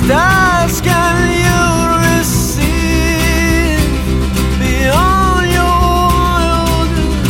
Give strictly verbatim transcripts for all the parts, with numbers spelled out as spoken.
stars can you receive beyond your wildest?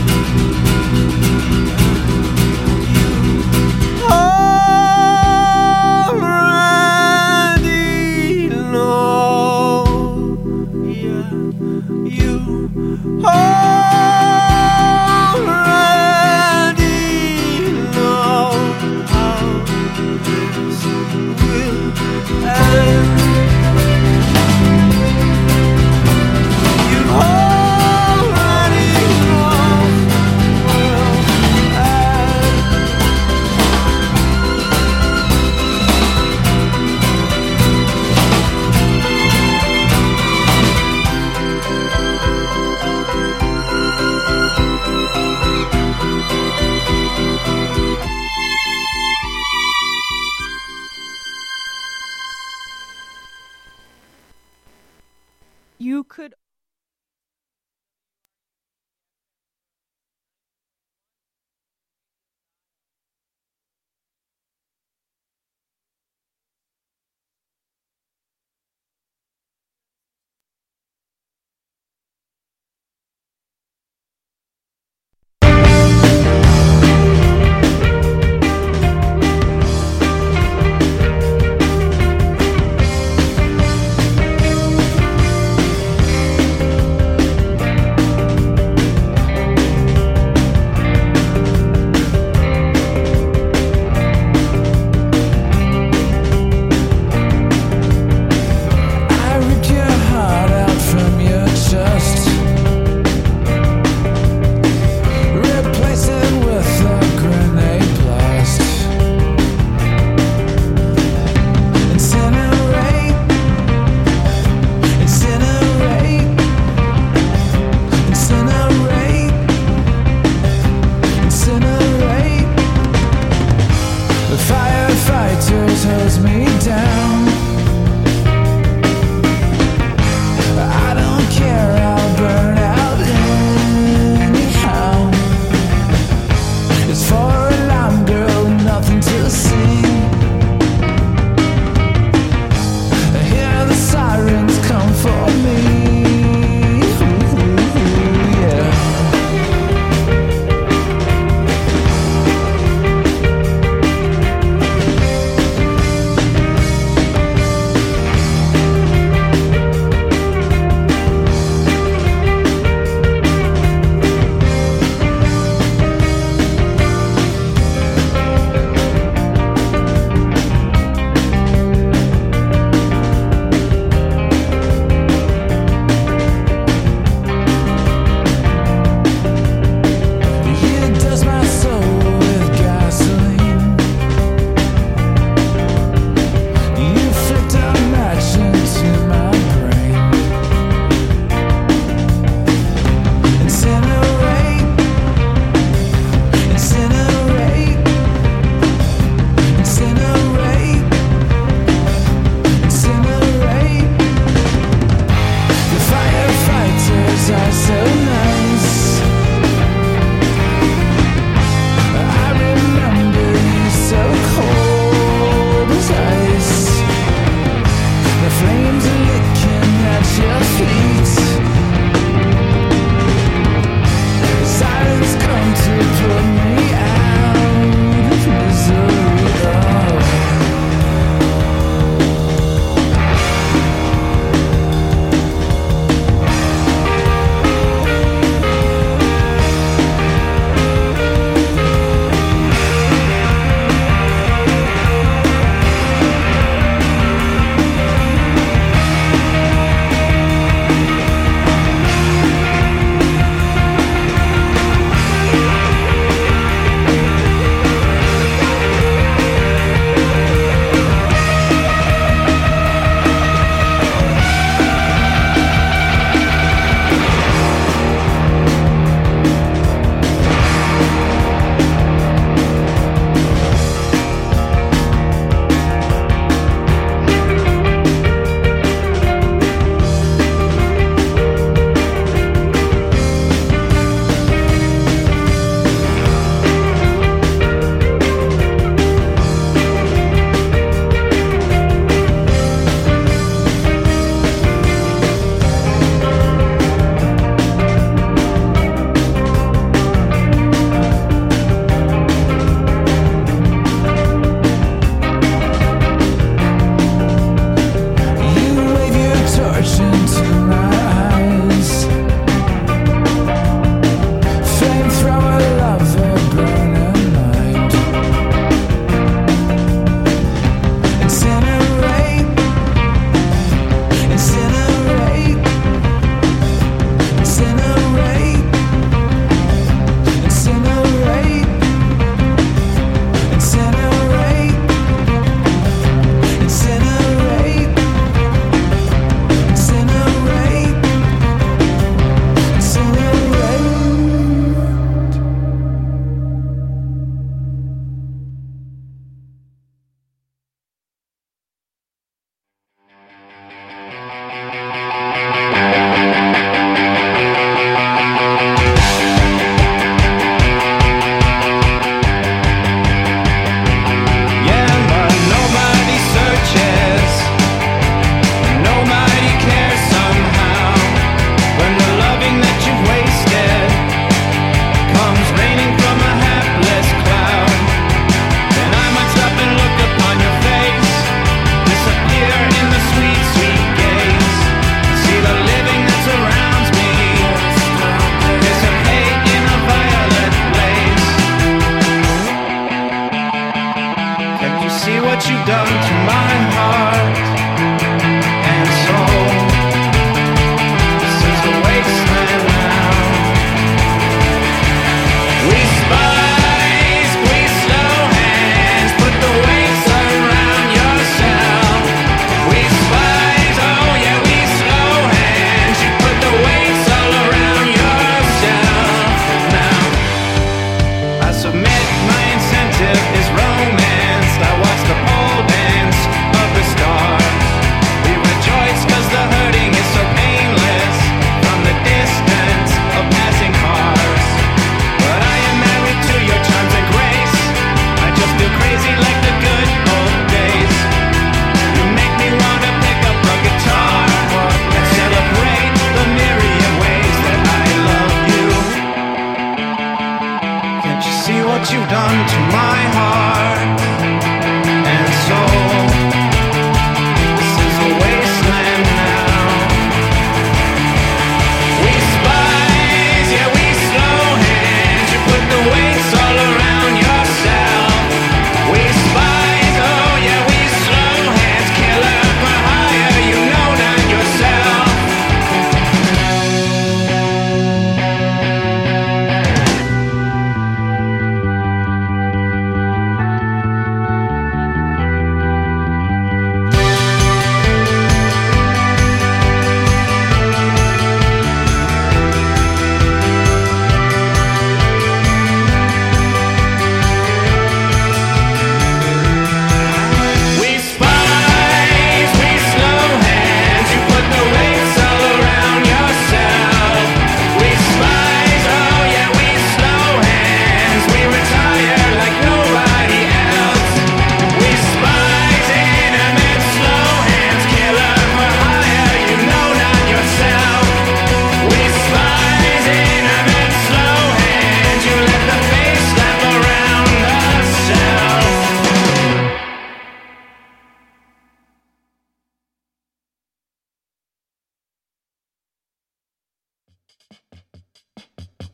You already know, yeah, you already know how this will end. You already know will end. You could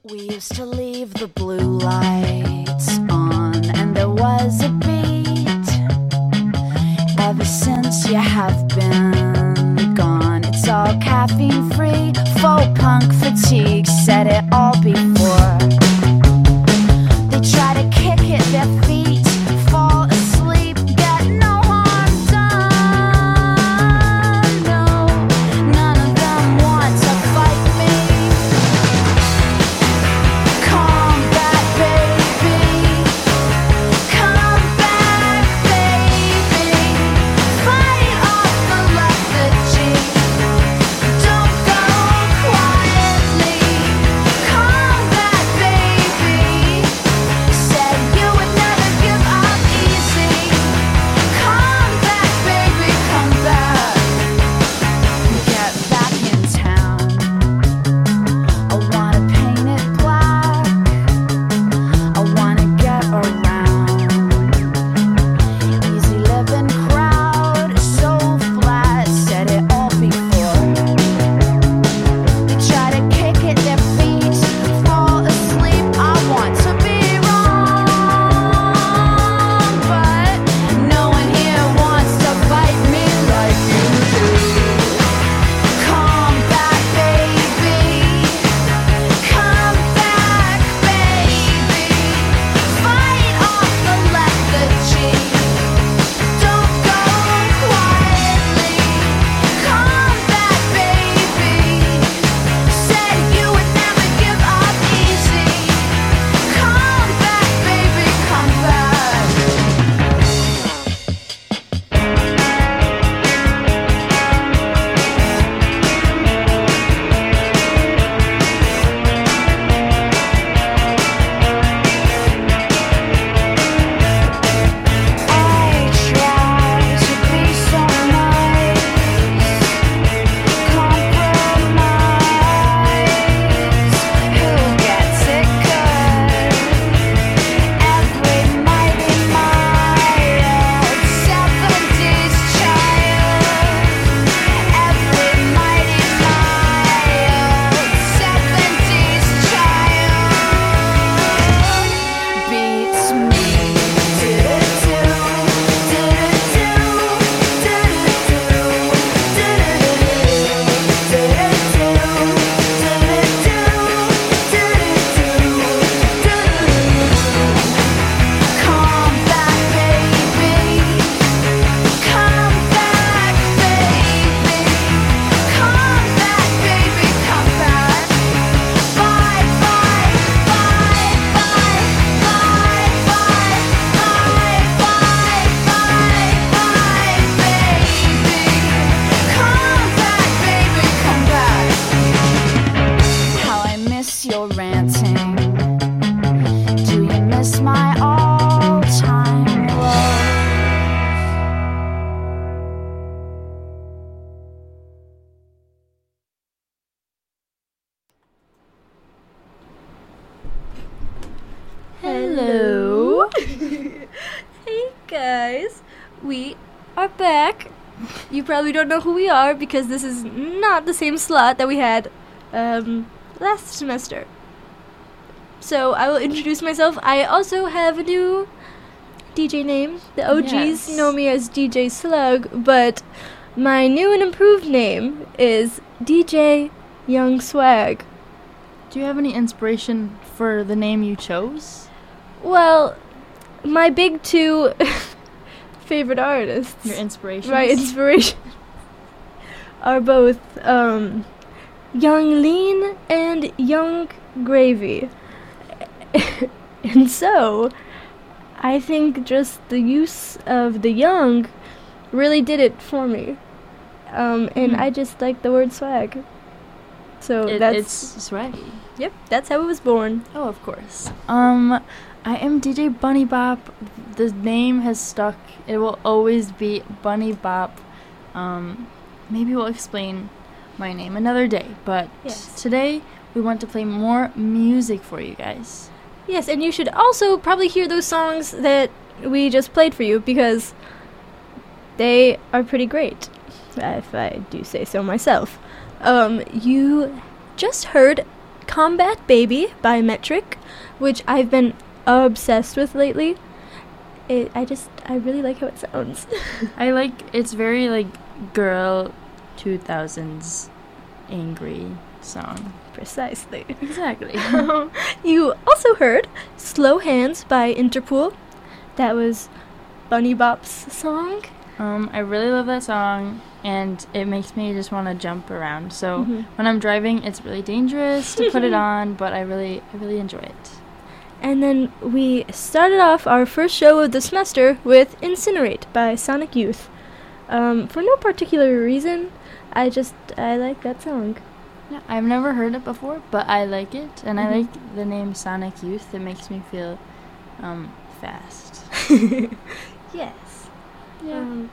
We used to leave the blue lights on, and there was a beat. Ever since you have been gone, it's all caffeine free, faux punk fatigue. Said it all before. They try to kick at their feet, fall asleep, get no harm done. No, none of them want to fight me. Come back, baby. Come back, baby. Fight off the lethargy. Don't go quietly. Come back, baby. Said you would never give up easy. Come back, baby. Come back. Get back in town. I wanna paint it black. I wanna get around. Easy living crowd, so flat. Said it all before. They try to kick at their feet, fall asleep. I want to be wrong, but no one here wants to fight me like you do. Come back, baby. Come back, baby. Fight off the lethargy. Don't go quietly. Come back, baby. Said you would never give up easy. Come back, baby. Come back. I try to be so nice, compromise. Who gets it good? Every mighty mild seventies child. Every mighty mild seventies child beats me. Come back, baby. Come back, baby. Come back, baby. Come back. Bye, bye, bye, bye, bye, bye, bye, bye, bye, bye, baby. Come back, baby. Come back. How I miss your ranting. Do you miss my all-time love? Hello. Hey guys, we are back. You probably don't know who we are because this is not the same slot that we had um, last semester. So I will introduce myself. I also have a new D J name. The O Gs Yes. know me as D J Slug, but my new and improved name is D J Young Swag. Do you have any inspiration for the name you chose? Well, my big two favorite artists. Your inspiration? My inspiration are both um, Young Lean and Young Gravy. And so, I think just the use of the young really did it for me. Um, and Mhm. I just like the word swag. So It, that's it's swaggy. yep, that's how it was born. Oh, of course. Um, I am D J Bunny Bop. The name has stuck. It will always be Bunny Bop. Um, maybe we'll explain my name another day. But Yes. today we want to play more music for you guys. Yes, and you should also probably hear those songs that we just played for you because they are pretty great, if I do say so myself. Um, you just heard Combat Baby by Metric, which I've been obsessed with lately. It, I just, I really like how it sounds. I like, it's very like girl two thousands angry song. Precisely. Exactly. Um, you also heard Slow Hands by Interpol. That was Bunny Bop's song. Um, I really love that song, and it makes me just want to jump around. So Mhm. when I'm driving, it's really dangerous to put it on, but I really, I really enjoy it. And then we started off our first show of the semester with Incinerate by Sonic Youth. Um, for no particular reason, I just, I like that song. Yeah, I've never heard it before, but I like it, and Mhm. I like the name Sonic Youth. It makes me feel um, fast. Yes. Yeah. Um,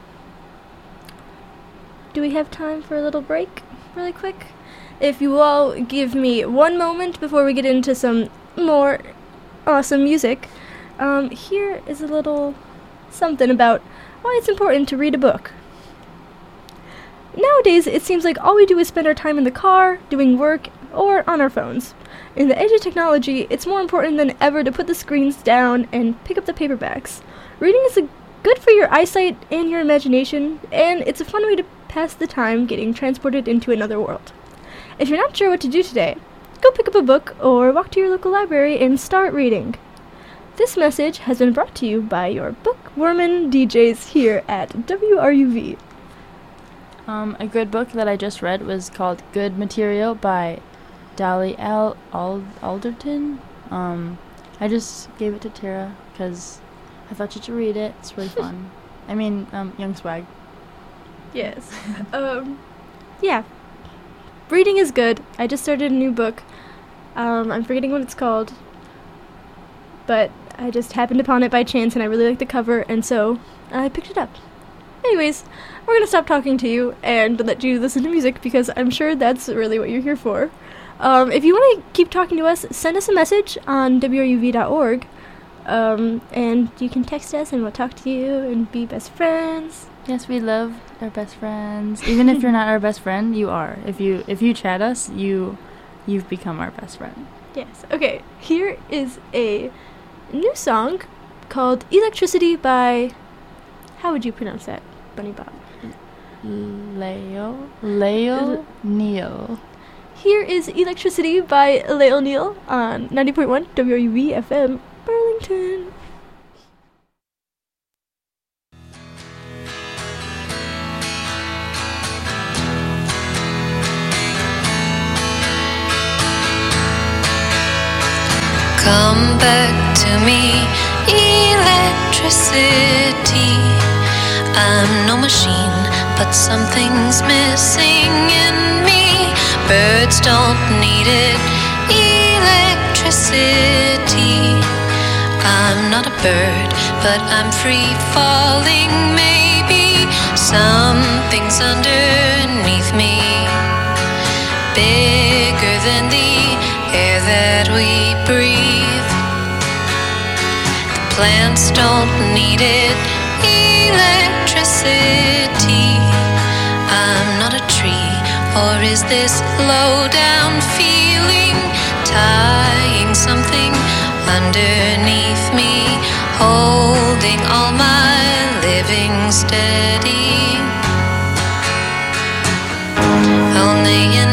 do we have time for a little break, really quick? If you all give me one moment before we get into some more awesome music, um, here is a little something about why it's important to read a book. Nowadays, it seems like all we do is spend our time in the car, doing work, or on our phones. In the age of technology, it's more important than ever to put the screens down and pick up the paperbacks. Reading is a good for your eyesight and your imagination, and it's a fun way to pass the time getting transported into another world. If you're not sure what to do today, go pick up a book or walk to your local library and start reading. This message has been brought to you by your bookwormin D Js here at W R U V. Um, a good book that I just read was called Good Material by Dolly L. Ald- Alderton. Um, I just gave it to Tara because I thought you should read it. It's really fun. I mean, um, Young Swag. Yes. um, yeah. Reading is good. I just started a new book. Um, I'm forgetting what it's called. But I just happened upon it by chance and I really liked the cover, and so I picked it up. Anyways, we're gonna stop talking to you and let you listen to music because I'm sure that's really what you're here for. Um, if you want to keep talking to us, send us a message on W R U V dot org. Um, and you can text us and we'll talk to you and be best friends. Yes, we love our best friends. Even if you're not our best friend, you are. If you if you chat us, you you've become our best friend. Yes. Okay, here is a new song called Electricity by, how would you pronounce that, Bunny Bob? Leo Leo Neal. Here is Electricity by Leo Neal on ninety point one W R U V F M, Burlington. Come back to me, electricity. I'm no machine, but something's missing in me. Birds don't need it, electricity. I'm not a bird, but I'm free falling. Maybe something's underneath me, bigger than the air that we breathe. The plants don't need it, electricity. I'm not a tree, or is this low down feeling tying something underneath me, holding all my living steady? Only in